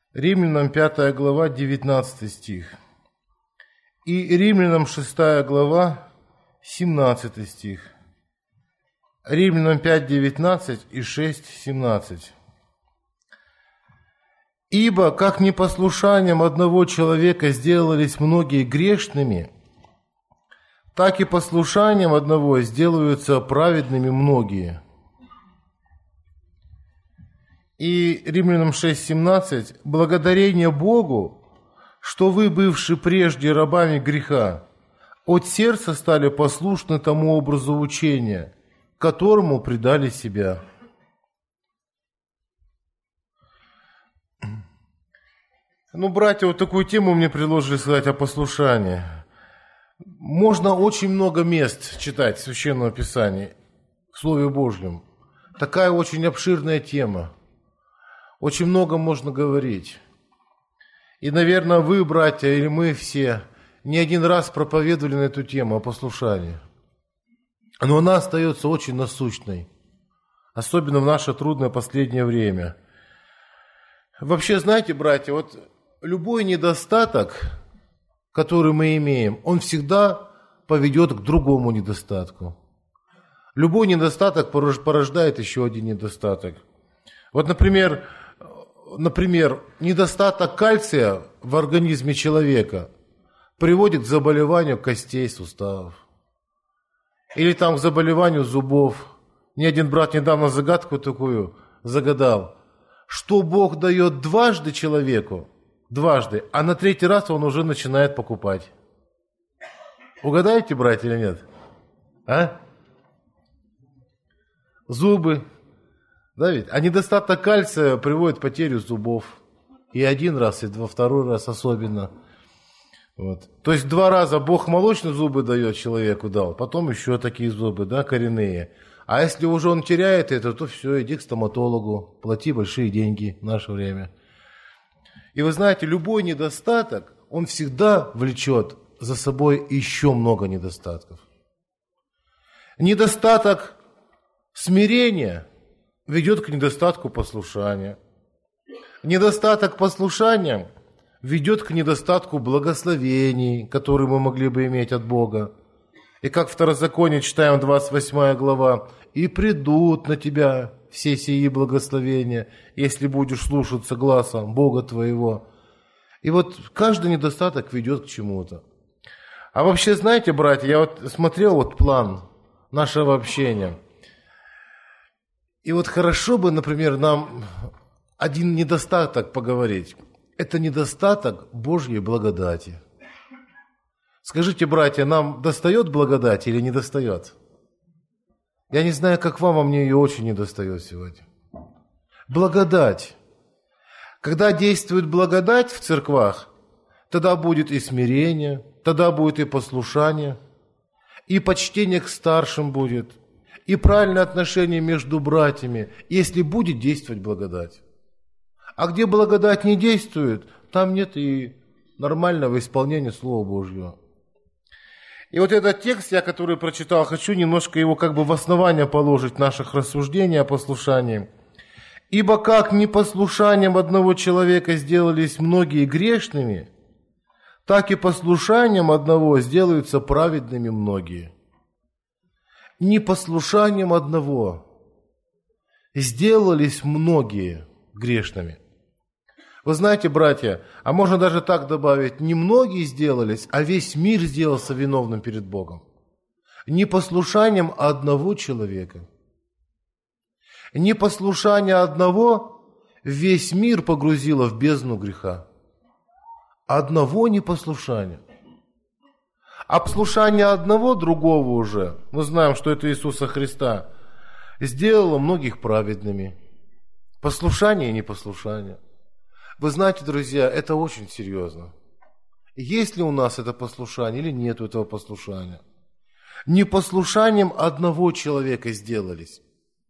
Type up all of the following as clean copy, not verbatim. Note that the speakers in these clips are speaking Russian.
Римлянам 5 глава, 19 стих. И Римлянам 6 глава, 17 стих. Римлянам 5, 19 и 6, 17. «Ибо, как непослушанием одного человека сделались многие грешными, так и послушанием одного сделаются праведными многие». И Римлянам 6:17: «Благодарение Богу, что вы, бывшие прежде рабами греха, от сердца стали послушны тому образу учения, которому предали себя». Братья, вот такую тему мне предложили сказать о послушании. Можно очень много мест читать в Священном Писании, в Слове Божьем. Такая очень обширная тема. Очень много можно говорить. И, наверное, вы, братья, или мы все не один раз проповедовали на эту тему о послушании. Но она остается очень насущной, особенно в наше трудное последнее время. Вообще, знаете, братья, вот любой недостаток, который мы имеем, он всегда поведет к другому недостатку. Любой недостаток порождает еще один недостаток. Вот, например, недостаток кальция в организме человека приводит к заболеванию костей, суставов. Или к заболеванию зубов. Ни один брат недавно загадку такую загадал, что Бог дает дважды человеку, а на третий раз он уже начинает покупать. Угадаете, братья, или нет? Зубы. Да ведь? А недостаток кальция приводит к потере зубов. И один раз, и во второй раз особенно. Вот. То есть 2 раза Бог молочные зубы дает человеку, дал, потом еще такие зубы, коренные. А если уже он теряет это, то все, иди к стоматологу, плати большие деньги в наше время. И вы знаете, любой недостаток, он всегда влечет за собой еще много недостатков. Недостаток смирения ведет к недостатку послушания. Недостаток послушания ведет к недостатку благословений, которые мы могли бы иметь от Бога. И как в Второзаконии читаем 28 глава: «И придут на тебя все сии благословения, если будешь слушаться гласа Бога твоего». И вот каждый недостаток ведет к чему-то. А вообще, знаете, братья, я смотрел план нашего общения. И хорошо бы, например, нам один недостаток поговорить. Это недостаток Божьей благодати. Скажите, братья, нам достает благодать или не достает? Я не знаю, как вам, а мне ее очень недостает сегодня. Благодать. Когда действует благодать в церквах, тогда будет и смирение, тогда будет и послушание, и почтение к старшим будет, и правильное отношение между братьями, если будет действовать благодать. А где благодать не действует, там нет и нормального исполнения Слова Божьего. И этот текст, который прочитал, хочу немножко его в основание положить наших рассуждений о послушании. «Ибо как непослушанием одного человека сделались многие грешными, так и послушанием одного сделаются праведными многие». Непослушанием одного сделались многие грешными. Вы знаете, братья, а можно даже так добавить: не многие сделались, а весь мир сделался виновным перед Богом. Непослушанием одного человека. Непослушание одного весь мир погрузило в бездну греха. Одного непослушания. А послушание одного другого уже, мы знаем, что это Иисуса Христа, сделало многих праведными. Послушание и непослушание. Вы знаете, друзья, это очень серьезно. Есть ли у нас это послушание или нет этого послушания? Непослушанием одного человека сделались.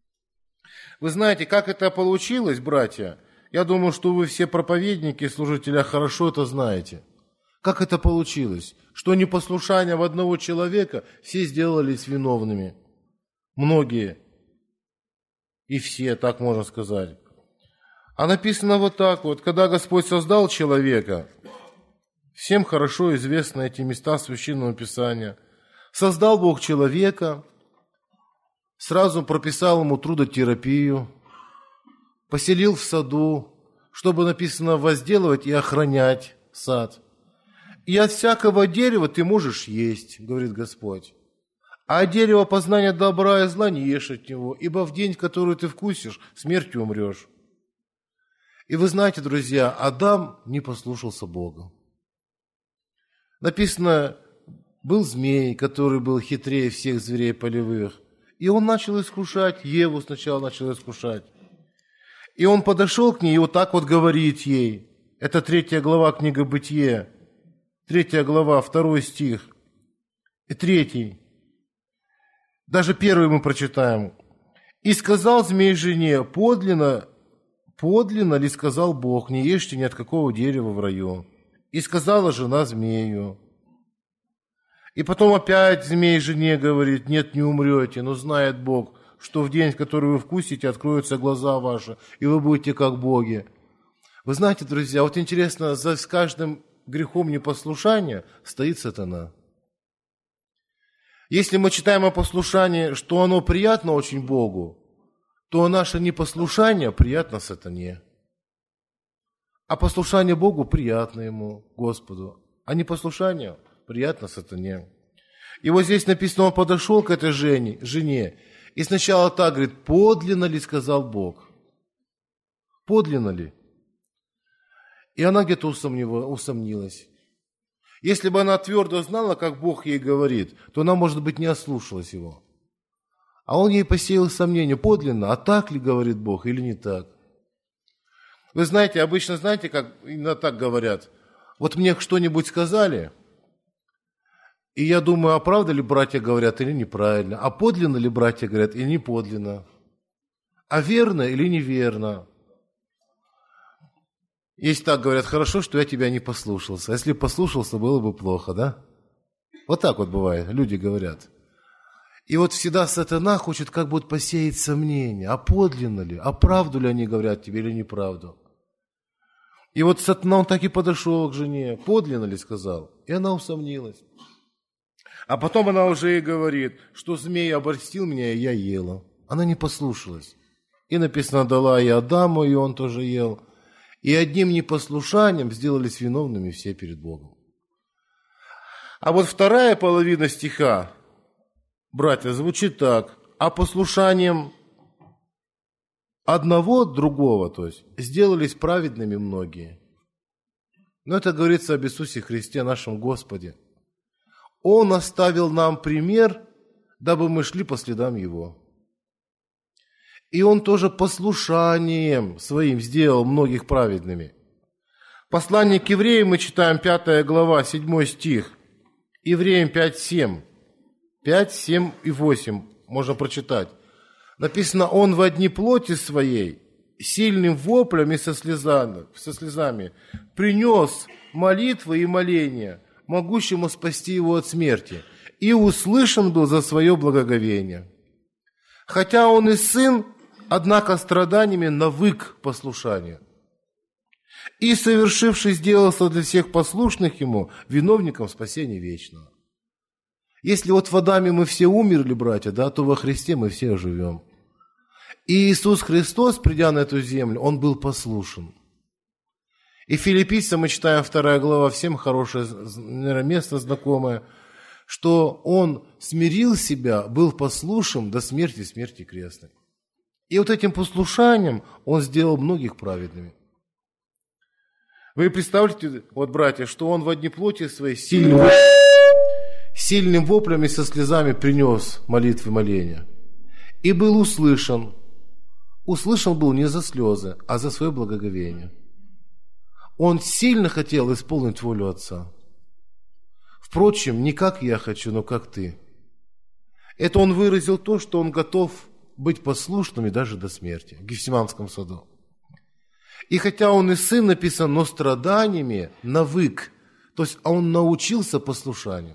Вы знаете, как это получилось, братья? Я думаю, что вы все проповедники и служители хорошо это знаете. Как это получилось? Что непослушанием одного человека все сделались виновными. Многие. И все, так можно сказать. А написано вот так вот, когда Господь создал человека, всем хорошо известны эти места Священного Писания, создал Бог человека, сразу прописал ему трудотерапию, поселил в саду, чтобы, написано, возделывать и охранять сад. И от всякого дерева ты можешь есть, говорит Господь. А от дерева познания добра и зла не ешь от него, ибо в день, в который ты вкусишь, смертью умрешь. И вы знаете, друзья, Адам не послушался Бога. Написано, был змей, который был хитрее всех зверей полевых, и он начал искушать, Еву сначала начал искушать. И он подошел к ней и вот так вот говорит ей, это 3 глава книги Бытие, 3 глава, 2 стих, и 3. Даже 1 мы прочитаем. «И сказал змей жене, подлинно ли сказал Бог, не ешьте ни от какого дерева в раю? И сказала жена змею». И потом опять змей жене говорит, нет, не умрете, но знает Бог, что в день, в который вы вкусите, откроются глаза ваши, и вы будете как боги. Вы знаете, друзья, вот интересно, за каждым грехом непослушания стоит сатана. Если мы читаем о послушании, что оно приятно очень Богу, то наше непослушание приятно сатане. А послушание Богу приятно ему, Господу, а непослушание приятно сатане. И вот здесь написано, он подошел к этой жене, и сначала так говорит, подлинно ли сказал Бог? Подлинно ли? И она где-то усомнилась. Если бы она твердо знала, как Бог ей говорит, то она, может быть, не ослушалась его. А он ей посеял сомнение, подлинно, а так ли говорит Бог или не так? Вы знаете, обычно знаете, как именно так говорят. Вот мне что-нибудь сказали, и я думаю, а правда ли братья говорят или неправильно? А подлинно ли братья говорят или не подлинно? А верно или неверно? Если так говорят, хорошо, что я тебя не послушался. А если послушался, было бы плохо, да? Вот так вот бывает, люди говорят. И вот всегда сатана хочет как будто посеять сомнения, а подлинно ли, а правду ли они говорят тебе или неправду. И вот сатана, он так и подошел к жене, подлинно ли сказал, и она усомнилась. А потом она уже и говорит, что змей обольстил меня, и я ела. Она не послушалась. И написано, дала и Адаму, и он тоже ел. И одним непослушанием сделались виновными все перед Богом. А вот вторая половина стиха, братья, звучит так. А послушанием одного другого, то есть, сделались праведными многие. Но это говорится об Иисусе Христе, нашем Господе. Он оставил нам пример, дабы мы шли по следам Его. И Он тоже послушанием своим сделал многих праведными. Послание к евреям мы читаем 5 глава, 7 стих. Евреям 5:7. 5, 7 и 8 можно прочитать. Написано, Он во дни плоти своей, сильным воплем и со слезами принес молитвы и моления, могущему спасти его от смерти, и услышан был за свое благоговение. Хотя он и сын, однако страданиями навык послушанию. И, совершивший, сделался для всех послушных ему виновником спасения вечного. Если вот в Адаме мы все умерли, братья, да, то во Христе мы все оживем. И Иисус Христос, придя на эту землю, Он был послушен. И Филиппийцам мы читаем 2 глава, всем хорошее, наверное, место знакомое, что Он смирил себя, был послушен до смерти, смерти крестной. И вот этим послушанием Он сделал многих праведными. Вы представляете, вот, братья, что Он во дни плоти своей сильным воплем и со слезами принес молитвы моления. И был услышан. Услышан был не за слезы, а за свое благоговение. Он сильно хотел исполнить волю Отца. Впрочем, не как я хочу, но как ты. Это он выразил то, что он готов быть послушным и даже до смерти в Гефсиманском саду. И хотя он и сын написан, но страданиями навык, то есть он научился послушанию.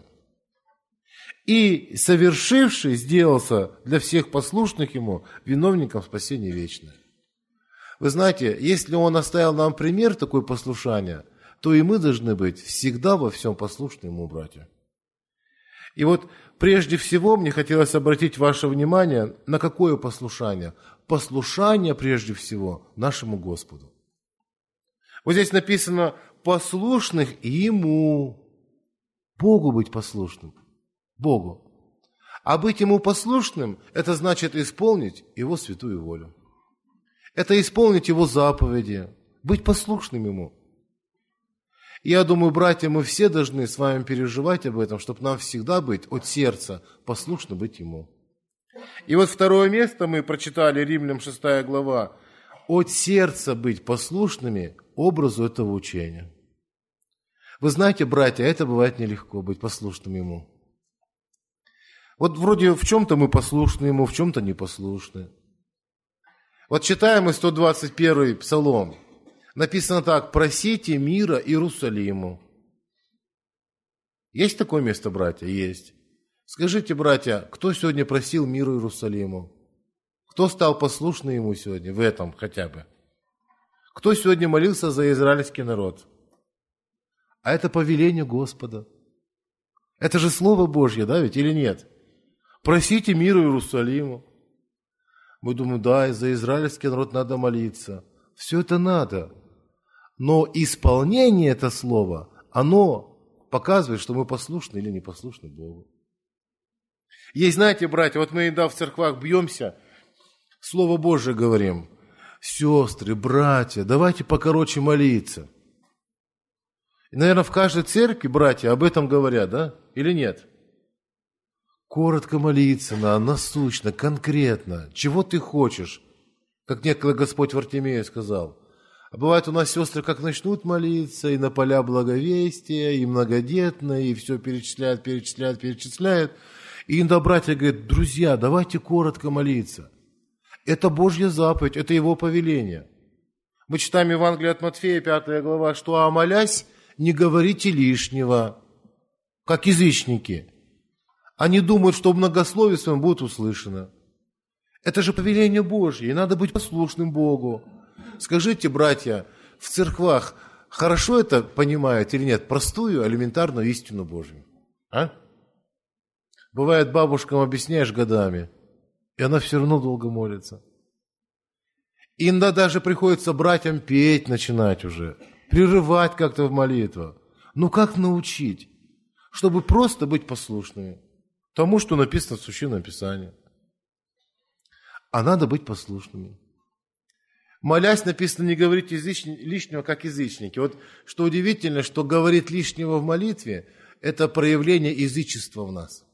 И совершивший сделался для всех послушных ему виновником спасения вечного. Вы знаете, если Он оставил нам пример такое послушание, то и мы должны быть всегда во всем послушны Ему, братья. И вот прежде всего мне хотелось обратить ваше внимание на какое послушание? Послушание прежде всего нашему Господу. Вот здесь написано «послушных Ему». Богу быть послушным. Богу. А быть Ему послушным – это значит исполнить Его святую волю. Это исполнить Его заповеди, быть послушным Ему. Я думаю, братья, мы все должны с вами переживать об этом, чтобы нам всегда быть от сердца послушны быть Ему. И вот второе место мы прочитали, Римлянам 6 глава, от сердца быть послушными образу этого учения. Вы знаете, братья, это бывает нелегко, быть послушным Ему. Вот вроде в чем-то мы послушны Ему, в чем-то непослушны. Вот читаем мы 121 Псалом. Написано так: «Просите мира Иерусалиму». Есть такое место, братья? Есть. Скажите, братья, кто сегодня просил мира Иерусалиму? Кто стал послушным Ему сегодня, в этом хотя бы? Кто сегодня молился за израильский народ? А это повеление Господа. Это же Слово Божье, да, ведь или нет? Просите мира Иерусалиму. Мы думаем, да, за израильский народ надо молиться. Все это надо. Но исполнение этого слова, оно показывает, что мы послушны или не послушны Богу. Есть, знаете, братья, вот мы иногда в церквах бьемся, Слово Божие говорим. Сестры, братья, давайте покороче молиться. И, наверное, в каждой церкви, братья, об этом говорят, да? Или нет? Коротко молиться надо, насущно, конкретно. Чего ты хочешь? Как некогда Господь Вартимею сказал. А бывает у нас сестры, как начнут молиться, и на поля благовестия, и многодетно, и все перечисляют. И иногда братья говорят, друзья, давайте коротко молиться. Это Божья заповедь, это Его повеление. Мы читаем Евангелие от Матфея, 5 глава, что «А молясь, не говорите лишнего», как язычники. Они думают, что в многословии своем будет услышано. Это же повеление Божье, и надо быть послушным Богу. Скажите, братья, в церквах хорошо это понимают или нет? Простую, элементарную истину Божью. А? Бывает, бабушкам объясняешь годами, и она все равно долго молится. Иногда даже приходится братьям петь начинать уже, прерывать как-то в молитву. Ну как научить, чтобы просто быть послушными тому, что написано в Священном Писании? А надо быть послушными. Молясь, написано, не говорите лишнего, как язычники. Вот что удивительно, что говорит лишнего в молитве, это проявление язычества в нас.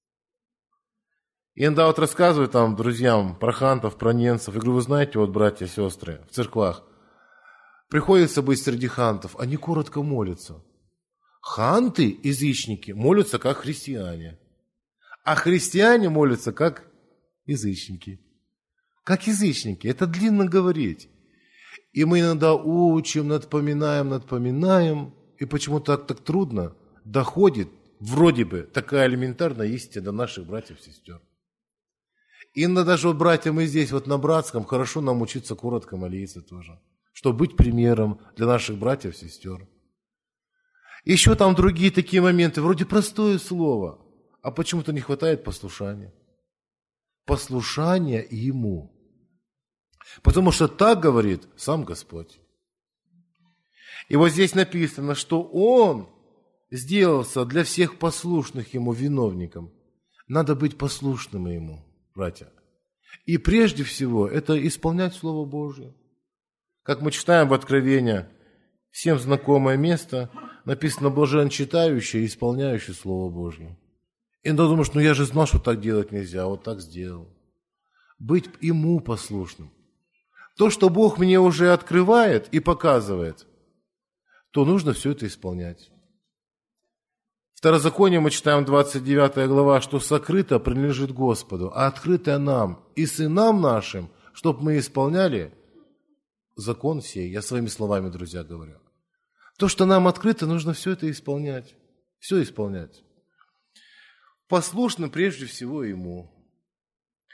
И иногда вот рассказываю там друзьям про хантов, про ненцев. Я говорю, вы знаете, вот братья и сестры в церквах, приходится быть среди хантов, они коротко молятся. Ханты, язычники, молятся как христиане. А христиане молятся как язычники. Как язычники. Это длинно говорить. И мы иногда учим, надпоминаем. И почему-то так трудно доходит, вроде бы, такая элементарная истина до наших братьев и сестер. И даже вот, братья, мы здесь вот на братском, хорошо нам учиться коротко молиться тоже, чтобы быть примером для наших братьев и сестер. Еще там другие такие моменты, вроде простое слово, а почему-то не хватает послушания. Послушания Ему. Потому что так говорит сам Господь. И вот здесь написано, что Он сделался для всех послушных Ему виновником. Надо быть послушным Ему, братья. И прежде всего это исполнять Слово Божие. Как мы читаем в Откровении, всем знакомое место, написано «блажен читающий и исполняющий Слово Божье». И иногда думаешь, я же знал, что так делать нельзя, а вот так сделал. Быть Ему послушным. То, что Бог мне уже открывает и показывает, то нужно все это исполнять. В Второзаконие мы читаем 29 глава, что сокрыто принадлежит Господу, а открытое нам и сынам нашим, чтобы мы исполняли закон сей. Я своими словами, друзья, говорю. То, что нам открыто, нужно все это исполнять. Все исполнять. Послушным прежде всего Ему.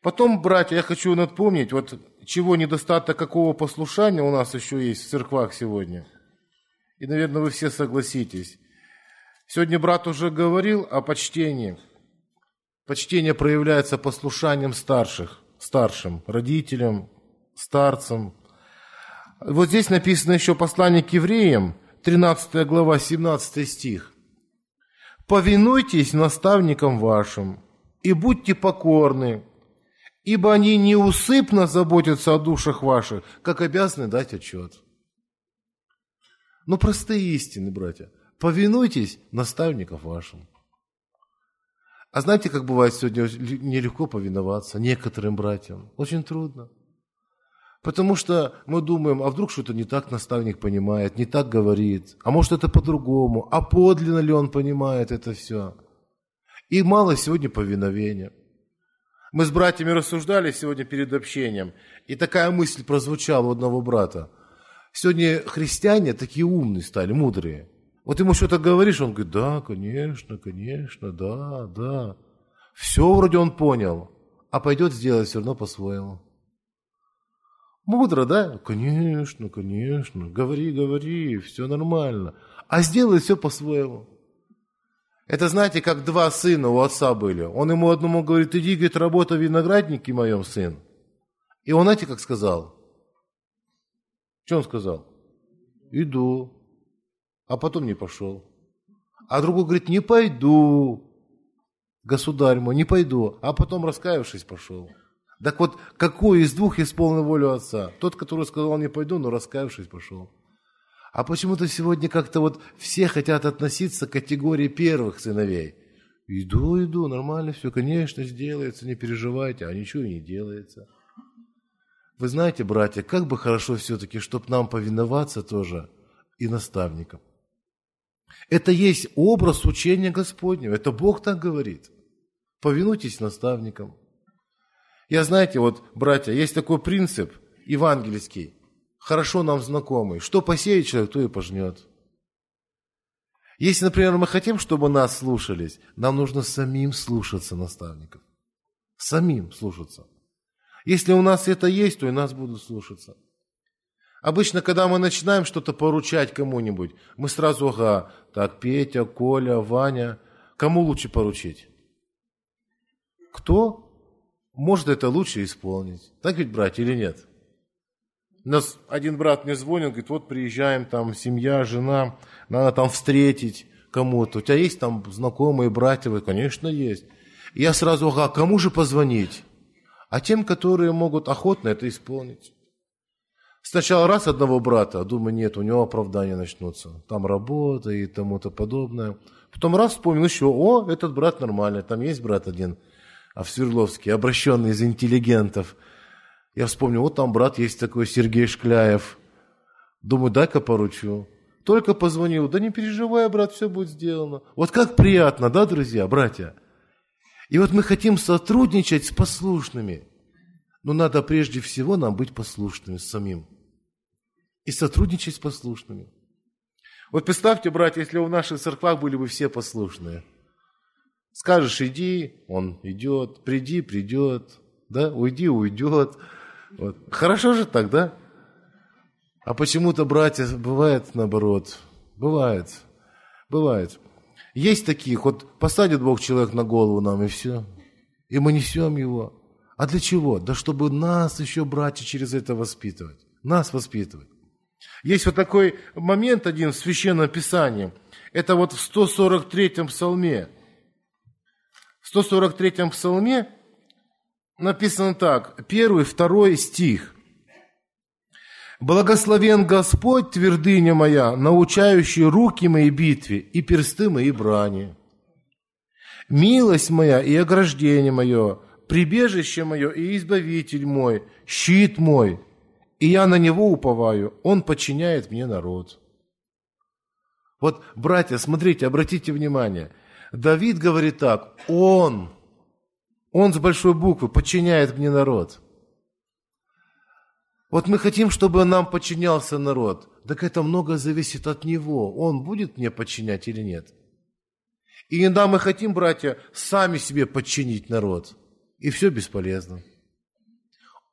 Потом, братья, я хочу напомнить, вот чего недостаток какого послушания у нас еще есть в церквах сегодня. И, наверное, вы все согласитесь. Сегодня брат уже говорил о почтении. Почтение проявляется послушанием старшим, родителям, старцам. Вот здесь написано еще послание к евреям, 13 глава, 17 стих. «Повинуйтесь наставникам вашим и будьте покорны, ибо они неусыпно заботятся о душах ваших, как обязаны дать отчет». Ну, простые истины, братья. Повинуйтесь наставникам вашим. А знаете, как бывает сегодня нелегко повиноваться некоторым братьям? Очень трудно. Потому что мы думаем, а вдруг что-то не так наставник понимает, не так говорит, а может это по-другому, а подлинно ли он понимает это все? И мало сегодня повиновения. Мы с братьями рассуждали сегодня перед общением, и такая мысль прозвучала у одного брата. Сегодня христиане такие умные стали, мудрые. Вот ему что-то говоришь, он говорит, да, конечно, да. Все вроде он понял, а пойдет сделать все равно по-своему. Мудро, да? Конечно, говори, все нормально. А сделает все по-своему. Это, знаете, как два сына у отца были. Он ему одному говорит, иди, говорит, работай в винограднике, моем сын. И он, знаете, как сказал? Что он сказал? Иду. А потом не пошел. А другой говорит, не пойду, государь мой, не пойду. А потом, раскаявшись, пошел. Так вот, какой из двух исполнил волю отца? Тот, который сказал, не пойду, но раскаявшись, пошел. А почему-то сегодня как-то вот все хотят относиться к категории первых сыновей. Иду, нормально все, конечно, сделается, не переживайте, а ничего и не делается. Вы знаете, братья, как бы хорошо все-таки, чтобы нам повиноваться тоже и наставникам. Это есть образ учения Господнего, это Бог так говорит. Повинуйтесь наставникам. Я, знаете, вот, братья, есть такой принцип евангельский, хорошо нам знакомый. Что посеет человек, то и пожнет. Если, например, мы хотим, чтобы нас слушались, нам нужно самим слушаться наставников. Самим слушаться. Если у нас это есть, то и нас будут слушаться. Обычно, когда мы начинаем что-то поручать кому-нибудь, мы сразу, так, Петя, Коля, Ваня, кому лучше поручить? Кто может это лучше исполнить? Так ведь, братья, или нет? У нас один брат мне звонил, говорит, вот приезжаем, там семья, жена, надо там встретить кому-то. У тебя есть там знакомые братья? Вы, конечно, есть. И я сразу, кому же позвонить? А тем, которые могут охотно это исполнить. Сначала раз одного брата, думаю, нет, у него оправдания начнутся. Там работа и тому-то подобное. Потом раз вспомнил еще, этот брат нормальный, там есть брат один, в Свердловске, обращенный из интеллигентов. Я вспомнил, вот там брат есть такой, Сергей Шкляев. Думаю, дай-ка поручу. Только позвонил, да не переживай, брат, все будет сделано. Вот как приятно, да, друзья, братья? И вот мы хотим сотрудничать с послушными. Но надо прежде всего нам быть послушными самим. И сотрудничать с послушными. Вот представьте, братья, если в наших церквах были бы все послушные. Скажешь, иди, он идет, приди, придет, да, уйди, уйдет. Вот. Хорошо же так, да? А почему-то, братья, бывает наоборот. Бывает. Есть таких, вот посадит Бог человек на голову нам, и все. И мы несем его. А для чего? Да чтобы нас еще, братья, через это воспитывать. Нас воспитывать. Есть вот такой момент один в Священном Писании. Это вот в 143-м псалме. В 143-м псалме написано так, 1-2 стих. «Благословен Господь, твердыня моя, научающий руки мои битве и персты мои брани. Милость моя и ограждение мое, прибежище мое и избавитель мой, щит мой, и я на него уповаю, он подчиняет мне народ». Вот, братья, смотрите, обратите внимание, Давид говорит так, он с большой буквы подчиняет мне народ. Вот мы хотим, чтобы нам подчинялся народ, так это много зависит от него, он будет мне подчинять или нет. И иногда мы хотим, братья, сами себе подчинить народ, и все бесполезно.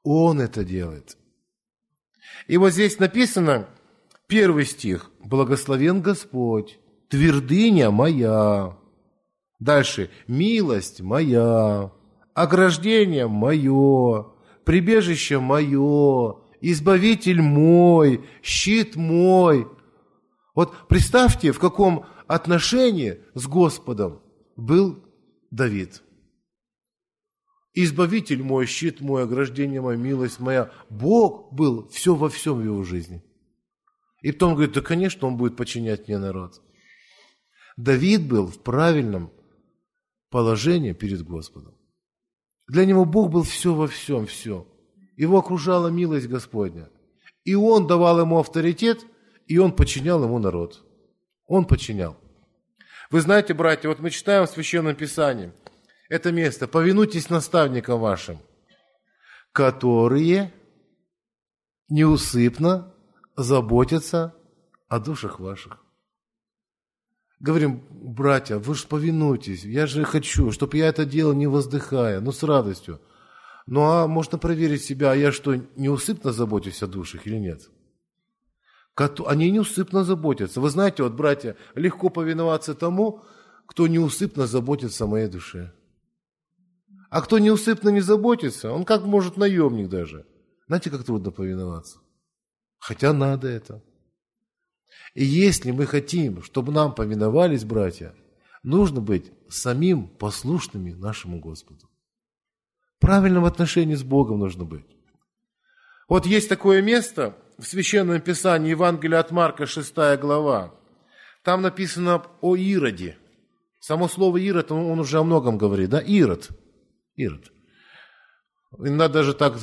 Он это делает. И вот здесь написано, 1 стих, «Благословен Господь, твердыня моя». Дальше, «Милость моя, ограждение мое, прибежище мое, избавитель мой, щит мой». Вот представьте, в каком отношении с Господом был Давид. Избавитель мой, щит мой, ограждение мое, милость моя. Бог был все во всем в его жизни. И потом говорит, да, конечно, он будет подчинять мне народ. Давид был в правильном положении перед Господом. Для него Бог был все во всем, все. Его окружала милость Господня. И он давал ему авторитет, и он подчинял ему народ. Он подчинял. Вы знаете, братья, вот мы читаем в Священном Писании, это место, «Повинуйтесь наставникам вашим, которые неусыпно заботятся о душах ваших». Говорим, братья, вы же повинуйтесь, я же хочу, чтобы я это делал не воздыхая, но с радостью. Ну а можно проверить себя, а я что, неусыпно забочусь о душах или нет? Они неусыпно заботятся. Вы знаете, вот, братья, легко повиноваться тому, кто неусыпно заботится о моей душе. А кто неусыпно не заботится, он как может наемник даже. Знаете, как трудно повиноваться? Хотя надо это. И если мы хотим, чтобы нам повиновались, братья, нужно быть самим послушными нашему Господу. В правильном отношении с Богом нужно быть. Вот есть такое место в Священном Писании, Евангелие от Марка, 6 глава. Там написано о Ироде. Само слово Ирод, он уже о многом говорит, да? Ирод. Ирод. Иногда даже так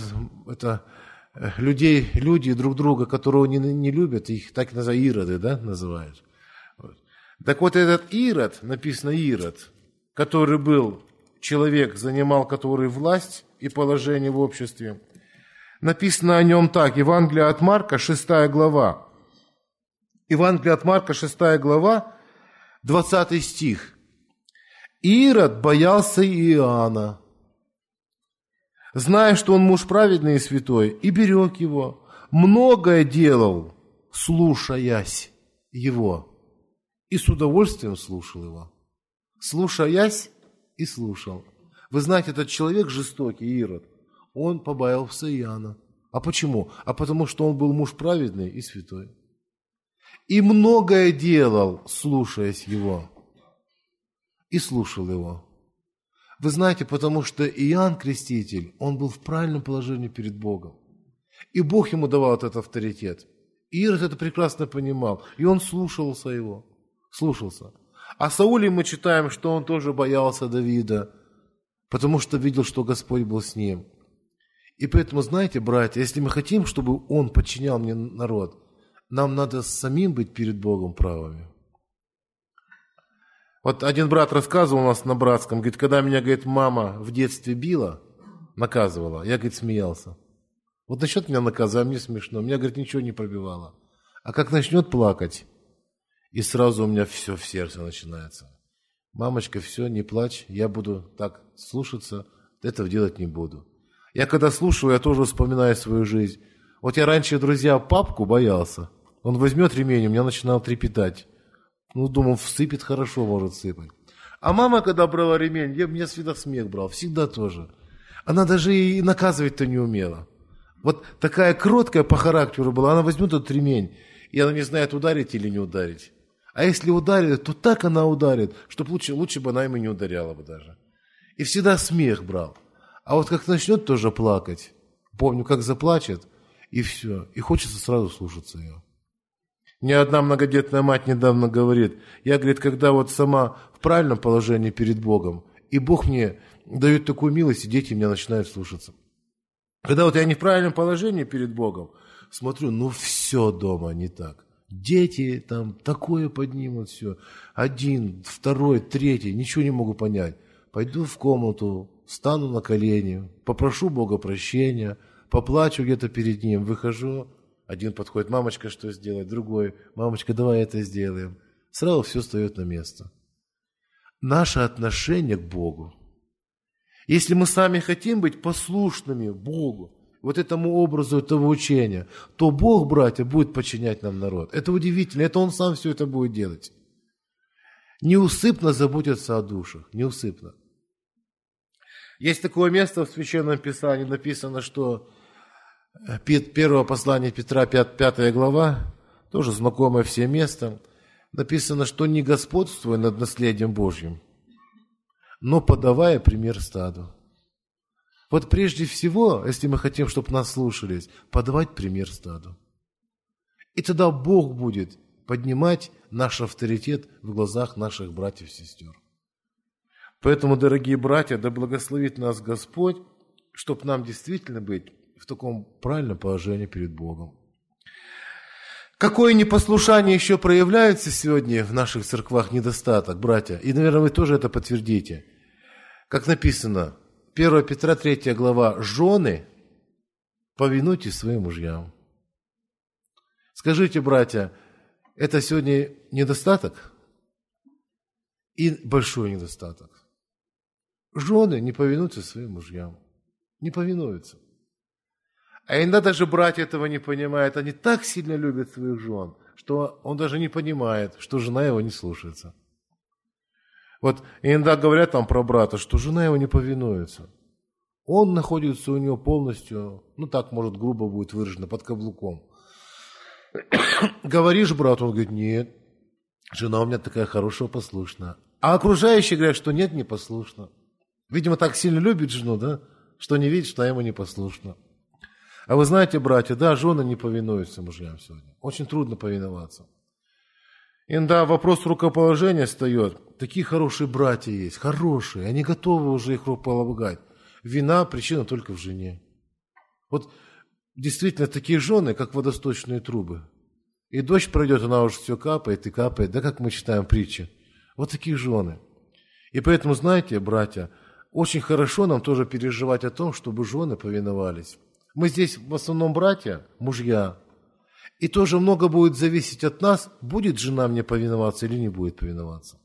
люди друг друга, которого не любят, их так и называют ироды, да, называют. Так вот этот Ирод, написано Ирод, который был человек, занимал который власть и положение в обществе. Написано о нем так, Евангелие от Марка, 6 глава. Евангелие от Марка, 6 глава, 20 стих. Ирод боялся Иоанна, зная, что он муж праведный и святой, и берег его. Многое делал, слушаясь его, и с удовольствием слушал его. Слушаясь и слушал. Вы знаете, этот человек жестокий, Ирод, он побоялся Иоанна. А почему? А потому что он был муж праведный и святой. И многое делал, слушаясь его, и слушал его. Вы знаете, потому что Иоанн Креститель, он был в правильном положении перед Богом. И Бог ему давал этот авторитет. Ирод это прекрасно понимал, и он слушался его. Слушался. А Сауле мы читаем, что он тоже боялся Давида, потому что видел, что Господь был с ним. И поэтому, знаете, братья, если мы хотим, чтобы он подчинял мне народ, нам надо самим быть перед Богом правыми. Вот один брат рассказывал у нас на братском, говорит, когда меня, говорит, мама в детстве била, наказывала, я, говорит, смеялся. Вот насчет меня наказывала, мне смешно, меня, говорит, ничего не пробивало. А как начнет плакать, и сразу у меня все в сердце начинается. Мамочка, все, не плачь, я буду так слушаться, этого делать не буду. Я когда слушаю, я тоже вспоминаю свою жизнь. Вот я раньше, друзья, папку боялся. Он возьмет ремень, у меня начинал трепетать. Ну, думал, всыпет хорошо, может сыпать. А мама, когда брала ремень, меня всегда смех брал, всегда тоже. Она даже и наказывать-то не умела. Вот такая кроткая по характеру была, она возьмет этот ремень, и она не знает, ударить или не ударить. А если ударит, то так она ударит, чтобы лучше бы она ему не ударяла бы даже. И всегда смех брал. А вот как начнет тоже плакать, помню, как заплачет, и все, и хочется сразу слушаться ее. Мне одна многодетная мать недавно говорит, я, говорит, когда вот сама в правильном положении перед Богом, и Бог мне дает такую милость, и дети меня начинают слушаться. Когда вот я не в правильном положении перед Богом, смотрю, ну все дома не так. Дети там такое поднимут все. Один, второй, третий, ничего не могу понять. Пойду в комнату, встану на колени, попрошу Бога прощения, поплачу где-то перед Ним, выхожу. Один подходит, мамочка, что сделать? Другой, мамочка, давай это сделаем. Сразу все встает на место. Наше отношение к Богу. Если мы сами хотим быть послушными Богу, вот этому образу этого учения, то Бог, братья, будет подчинять нам народ. Это удивительно, это Он сам все это будет делать. Неусыпно заботиться о душах, неусыпно. Есть такое место в Священном Писании, написано, что первое послание Петра, 5 глава, тоже знакомое всем место, написано, что не господствуя над наследием Божьим, но подавая пример стаду. Вот прежде всего, если мы хотим, чтобы нас слушались, подавать пример стаду. И тогда Бог будет поднимать наш авторитет в глазах наших братьев и сестер. Поэтому, дорогие братья, да благословит нас Господь, чтобы нам действительно быть в таком правильном положении перед Богом. Какое непослушание еще проявляется сегодня в наших церквах, недостаток, братья? И, наверное, вы тоже это подтвердите. Как написано, 1 Петра 3 глава, «Жены, повинуйтесь своим мужьям». Скажите, братья, это сегодня недостаток и большой недостаток. Жены не повинуются своим мужьям, не повинуются. А иногда даже братья этого не понимают. Они так сильно любят своих жен, что он даже не понимает, что жена его не слушается. Вот иногда говорят там про брата, что жена его не повинуется. Он находится у него полностью, так, может, грубо будет выражено, под каблуком. Говоришь брату, он говорит, нет, жена у меня такая хорошая, послушная. А окружающие говорят, что нет, не послушна. Видимо, так сильно любит жену, да, что не видит, что она ему не послушна. А вы знаете, братья, да, жены не повинуются мужьям сегодня. Очень трудно повиноваться. Иногда вопрос рукоположения встает. Такие хорошие братья есть, хорошие, они готовы уже их рукополагать. Вина, причина только в жене. Вот действительно такие жены, как водосточные трубы. И дождь пройдет, она уже все капает и капает, да, как мы читаем притчи. Вот такие жены. И поэтому, знаете, братья, очень хорошо нам тоже переживать о том, чтобы жены повиновались. Мы здесь в основном братья, мужья. И тоже много будет зависеть от нас, будет жена мне повиноваться или не будет повиноваться.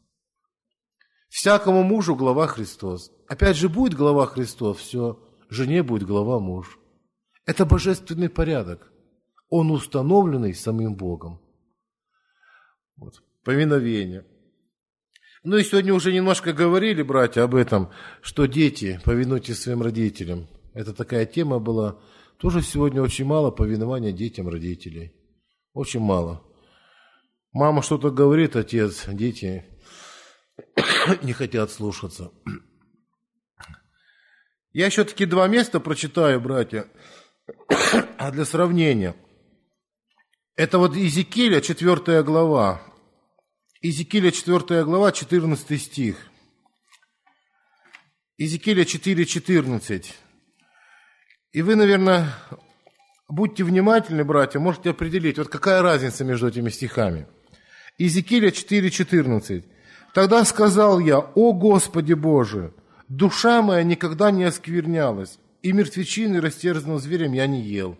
Всякому мужу глава Христос. Опять же, будет глава Христос, все, жене будет глава муж. Это божественный порядок. Он установленный самим Богом. Вот. Повиновение. Ну и сегодня уже немножко говорили, братья, об этом, что дети, повинуйтесь своим родителям. Это такая тема была. Тоже сегодня очень мало повинования детям родителей. Очень мало. Мама что-то говорит, отец, дети не хотят слушаться. Я еще таки 2 места прочитаю, братья, а для сравнения. Это вот Иезекииля, 4 глава. Иезекииля, 4 глава, 14 стих. Иезекииля 4:14. И вы, наверное, будьте внимательны, братья, можете определить, вот какая разница между этими стихами. Иезекииля 4:14. «Тогда сказал я, о Господи Боже, душа моя никогда не осквернялась, и мертвечины растерзанного зверем я не ел».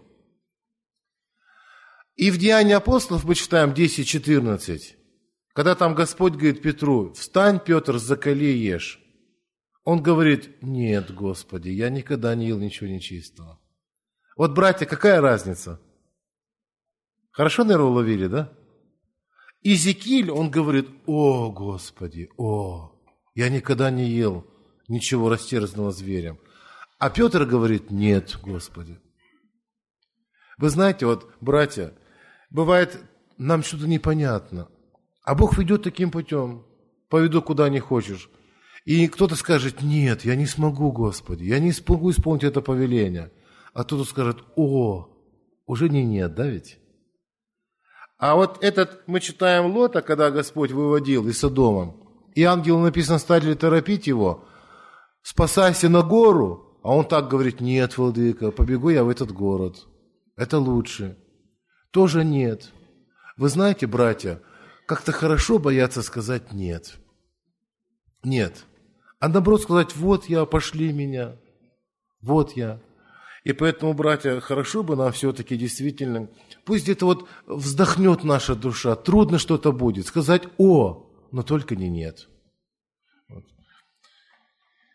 И в Деянии апостолов мы читаем 10:14, когда там Господь говорит Петру, «Встань, Петр, закали и ешь». Он говорит, нет, Господи, я никогда не ел ничего нечистого. Вот, братья, какая разница? Хорошо, наверное, уловили, да? Иезекииль, он говорит, о, Господи, я никогда не ел ничего растерзанного зверем. А Петр говорит, нет, Господи. Вы знаете, вот, братья, бывает, нам что-то непонятно, а Бог ведет таким путем, поведу куда не хочешь. И кто-то скажет, нет, я не смогу, Господи, я не смогу исполнить это повеление. А кто-то скажет, уже нет, да ведь? А вот мы читаем Лота, когда Господь выводил из Содома, и ангелу написано, стали торопить его, спасайся на гору, а он так говорит, нет, владыка, побегу я в этот город, это лучше. Тоже нет. Вы знаете, братья, как-то хорошо бояться сказать нет. Нет. А наоборот сказать, вот я, пошли меня, вот я. И поэтому, братья, хорошо бы нам все-таки действительно, пусть где-то вот вздохнет наша душа, трудно что-то будет, сказать но только не нет. Вот.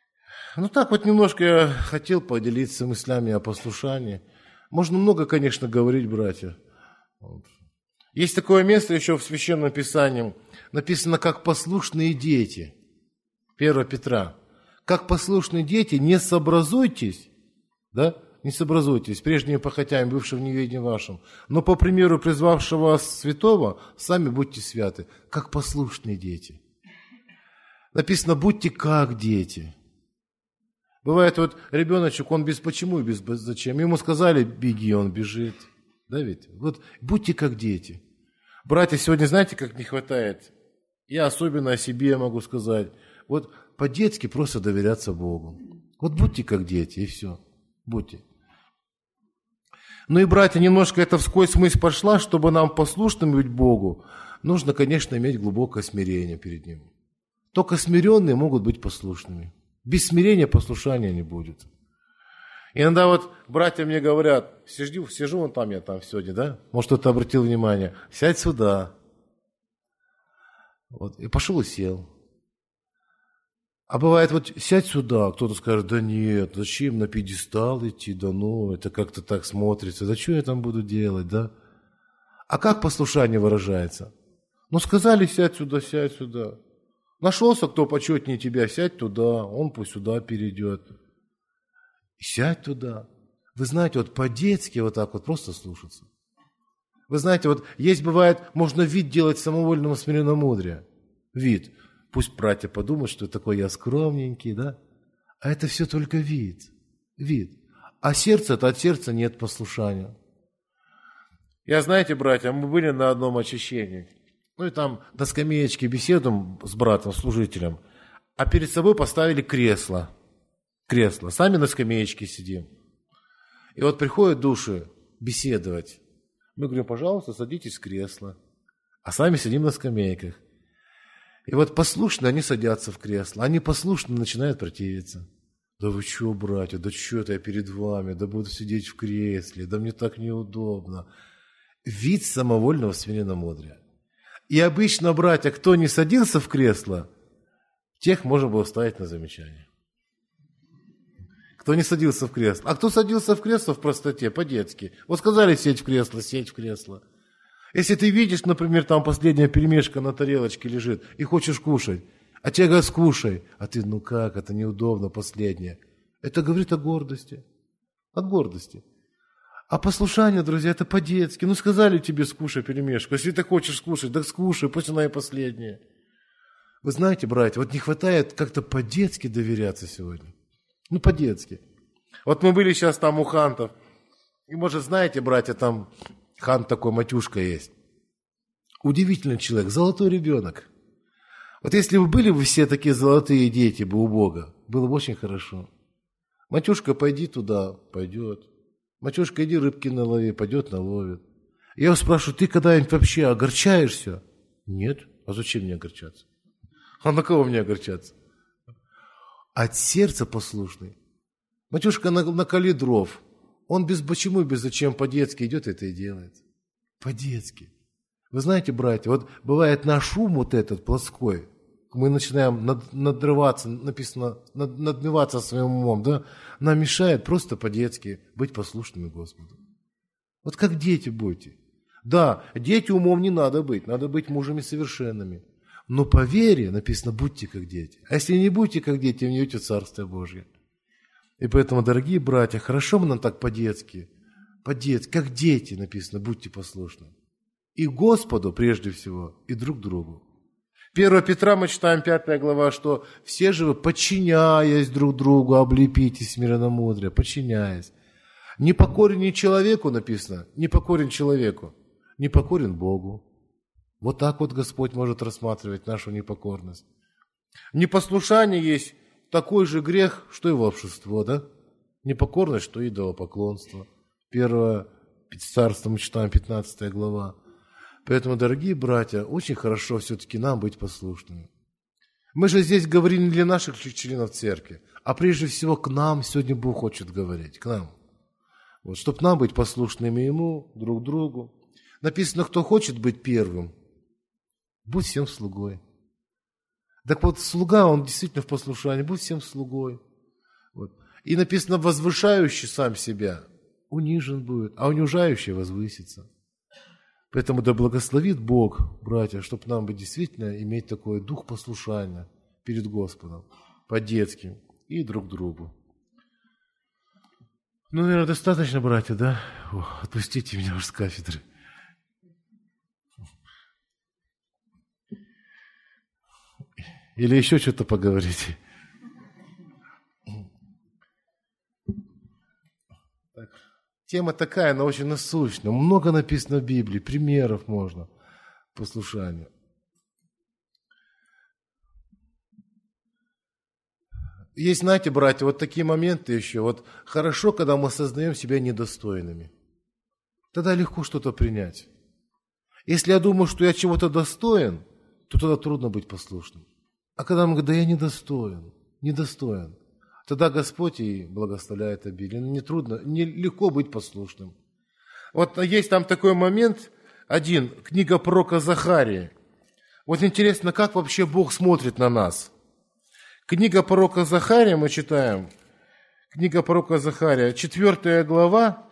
Ну так вот немножко я хотел поделиться мыслями о послушании. Можно много, конечно, говорить, братья. Вот. Есть такое место еще в Священном Писании, написано как послушные дети. 1 Петра. Как послушные дети, не сообразуйтесь, да? Не сообразуйтесь прежними похотями, бывшим в неведении вашем, но по примеру призвавшего вас святого, сами будьте святы, как послушные дети. Написано, будьте как дети. Бывает вот ребеночек, он без почему и без зачем. Ему сказали, беги, он бежит. Да ведь? Вот будьте как дети. Братья, сегодня знаете, как не хватает? Я особенно о себе могу сказать. Вот по-детски просто доверяться Богу. Вот будьте как дети, и все. Будьте. Ну и, братья, немножко это вскользь мысль пошла, чтобы нам послушным быть Богу, нужно, конечно, иметь глубокое смирение перед Ним. Только смиренные могут быть послушными. Без смирения послушания не будет. Иногда вот братья мне говорят, сижу вон там, я там сегодня, да? Может, кто-то обратил внимание, сядь сюда. Вот, и пошел и сел. А бывает, вот сядь сюда, кто-то скажет, да нет, зачем на пьедестал идти, да ну, это как-то так смотрится, да что я там буду делать, да? А как послушание выражается? Ну, сказали, сядь сюда. Нашелся, кто почетнее тебя, сядь туда, он пусть сюда перейдет. Сядь туда. Вы знаете, вот по-детски вот так вот просто слушаться. Вы знаете, вот есть бывает, можно вид делать самовольного смиренномудрия. Вид. Пусть братья подумают, что такой я скромненький, да? А это все только вид. Вид. А сердце, это от сердца нет послушания. Я, знаете, братья, мы были на одном очищении. Ну и там на скамеечке беседуем с братом, служителем. А перед собой поставили кресло. Кресло. Сами на скамеечке сидим. И вот приходят души беседовать. Мы говорим, пожалуйста, садитесь в кресло. А сами сидим на скамейках. И вот послушно они садятся в кресло, они послушно начинают противиться. Да вы что, братья, да что это я перед вами, да буду сидеть в кресле, да мне так неудобно. Вид самовольного смиренномудрия. И обычно, братья, кто не садился в кресло, тех можно было ставить на замечание. Кто не садился в кресло. А кто садился в кресло в простоте, по-детски. Вот сказали сесть в кресло, сесть в кресло. Если ты видишь, например, там последняя пельмешка на тарелочке лежит и хочешь кушать, а тебе говорят, скушай, а ты, ну как, это неудобно, последнее. Это говорит о гордости. От гордости. А послушание, друзья, это по-детски. Ну, сказали тебе, скушай пельмешку. Если ты хочешь скушать, так скушай, пусть она и последняя. Вы знаете, братья, вот не хватает как-то по-детски доверяться сегодня. Ну, по-детски. Вот мы были сейчас там у хантов. И, может, знаете, братья, там хан такой, Матюшка есть. Удивительный человек, золотой ребенок. Вот если бы были бы все такие золотые дети бы у Бога, было бы очень хорошо. Матюшка, пойди туда, пойдет. Матюшка, иди рыбки налови, пойдет, наловит. Я его спрашиваю, ты когда-нибудь вообще огорчаешься? Нет. А зачем мне огорчаться? А на кого мне огорчаться? От сердца послушный. Матюшка, наколи дров. Он без почему, без зачем, по-детски идет это и делает. По-детски. Вы знаете, братья, вот бывает наш ум вот этот плоской, мы начинаем надрываться, написано, надмеваться своим умом, да, нам мешает просто по-детски быть послушными Господу. Вот как дети будьте. Да, дети умом не надо быть мужами совершенными. Но по вере написано, будьте как дети. А если не будете как дети, не уйдете в Царствие Божье. И поэтому, дорогие братья, хорошо нам так по-детски, как дети написано, будьте послушны. И Господу прежде всего, и друг другу. 1 Петра мы читаем 5 глава, что все же вы, подчиняясь друг другу, облепитесь смиренномудрия, подчиняясь. Не покорен человеку, написано, не покорен человеку, не покорен Богу. Вот так вот Господь может рассматривать нашу непокорность. Непослушание есть такой же грех, что и волшебство, да? Непокорность, что и идолопоклонство. 1 Царство мы читаем 15 глава. Поэтому, дорогие братья, очень хорошо все-таки нам быть послушными. Мы же здесь говорим не для наших членов церкви, а прежде всего к нам сегодня Бог хочет говорить, к нам. Вот, чтобы нам быть послушными Ему, друг другу. Написано, кто хочет быть первым, будь всем слугой. Так вот, слуга, он действительно в послушании, будь всем слугой. И написано, возвышающий сам себя унижен будет, а унижающий возвысится. Поэтому да благословит Бог, братья, чтобы нам бы действительно иметь такой дух послушания перед Господом, по-детски и друг другу. Ну, наверное, достаточно, братья, да? Отпустите меня уж с кафедры. Или еще что-то поговорите? Так. Тема такая, она очень насущная. Много написано в Библии, примеров можно послушания. Есть, знаете, братья, вот такие моменты еще. Вот хорошо, когда мы осознаем себя недостойными. Тогда легко что-то принять. Если я думаю, что я чего-то достоин, то тогда трудно быть послушным. А когда мы говорим, да я недостоин, тогда Господь и благословляет обилие. Не трудно, не легко быть послушным. Вот есть там такой момент, книга пророка Захарии. Вот интересно, как вообще Бог смотрит на нас. Книга пророка Захария мы читаем. Книга пророка Захария, 4 глава,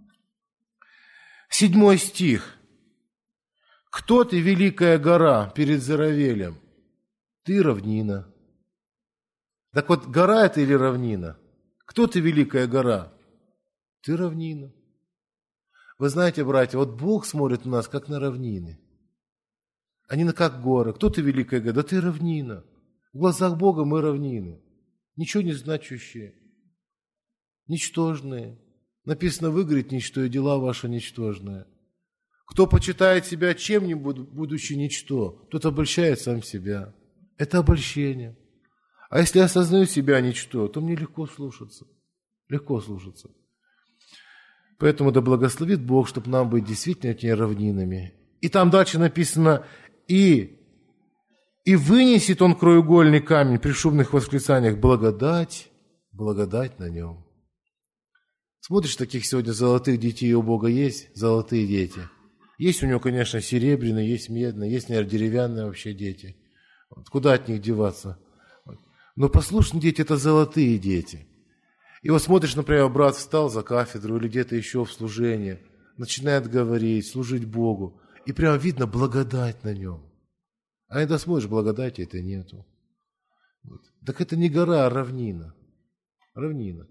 7 стих. «Кто ты, великая гора, перед Заравелем? Ты равнина». Так вот, гора это или равнина? Кто ты, великая гора? Ты равнина. Вы знаете, братья, вот Бог смотрит на нас, как на равнины, а не как горы. Кто ты, великая гора? Да ты равнина. В глазах Бога мы равнины. Ничего не значащие, ничтожные. Написано, выгорит ничто, и дела ваши ничтожные. Кто почитает себя чем-нибудь, будучи ничто, тот обольщает сам себя. Это обольщение. А если я осознаю себя ничто, то мне легко слушаться. Легко слушаться. Поэтому да благословит Бог, чтобы нам быть действительно этими равнинами. И там дальше написано, и вынесет он краеугольный камень при шумных восклицаниях, благодать на нем. Смотришь, таких сегодня золотых детей у Бога есть, золотые дети. Есть у него, конечно, серебряные, есть медные, есть, наверное, деревянные вообще дети. Вот, куда от них деваться? Но послушные дети – это золотые дети. И вот смотришь, например, брат встал за кафедру или где-то еще в служении, начинает говорить, служить Богу, и прямо видно благодать на нем. А когда смотришь, благодати это нету. Вот. Так это не гора, а равнина. Равнина.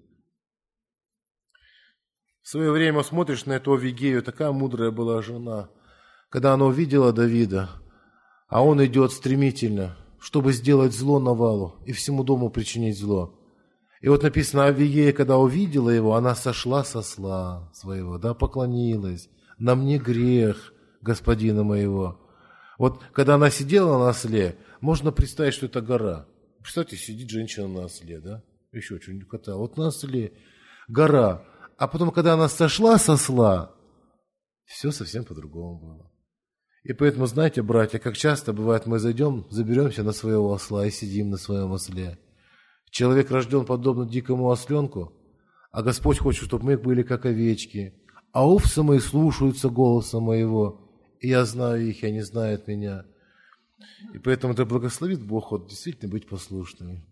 В свое время смотришь на эту Авигею, такая мудрая была жена, когда она увидела Давида, а он идет стремительно, чтобы сделать зло Навалу и всему дому причинить зло. И вот написано, Авигея, когда увидела его, она сошла со осла своего, да, поклонилась. На мне грех господина моего. Вот когда она сидела на осле, можно представить, что это гора. Представьте, сидит женщина на осле, да? Еще что-нибудь кота. Вот на осле гора. А потом, когда она сошла с осла, все совсем по-другому было. И поэтому, знаете, братья, как часто бывает, мы зайдем, заберемся на своего осла и сидим на своем осле. Человек рожден подобно дикому осленку, а Господь хочет, чтобы мы были как овечки. А овцы мои слушаются голоса моего, и я знаю их, и они знают меня. И поэтому да благословит Бог вот, действительно быть послушными.